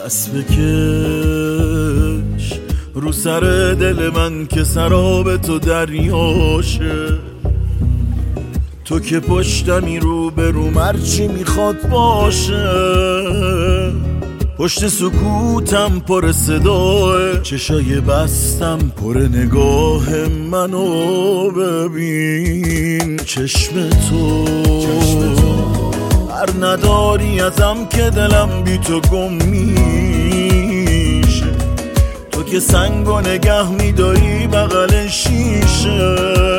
دست بکش رو سر دل من که سراب تو دریاشه، تو که پشتمی رو به رو مرچی میخواد باشه، پشت سکوتم پر صداه، چشای بستم پر نگاه منو ببین. چشم تو هر نداری ازم که دلم بی تو گم میشه، تو که سنگو نگه میداری بغل شیشه،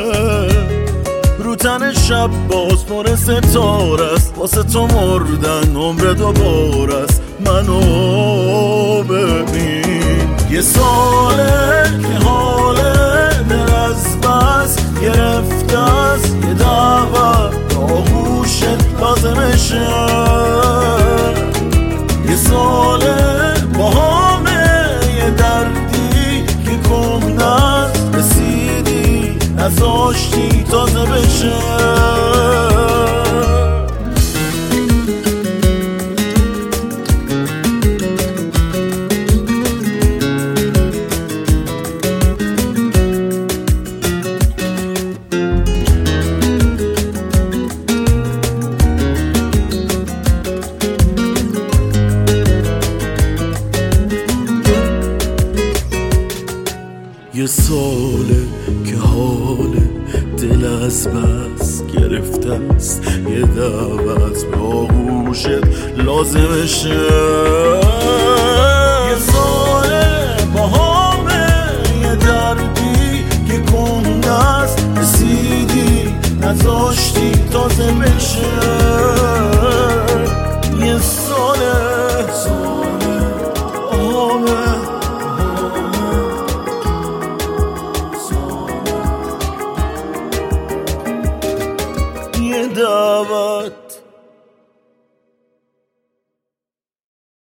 رو تن شب باز پر ستاره است، واسه تو مردن عمر دوباره است. منو ببین یه ساله که حاله دل از بس گرفته است، یه دعوت آغوشت لازمشه، یه ساله با همه یه دردی که کهنه است، رسیدی نذاشتی تازه بشه. یه ساله که حال دل از بس گرفته است، یه دعوت به آغوشت لازمشه، یه ساله با همه یه دردی که کهنه است، رسیدی نذاشتی تازه بشه، یه ساله دعوت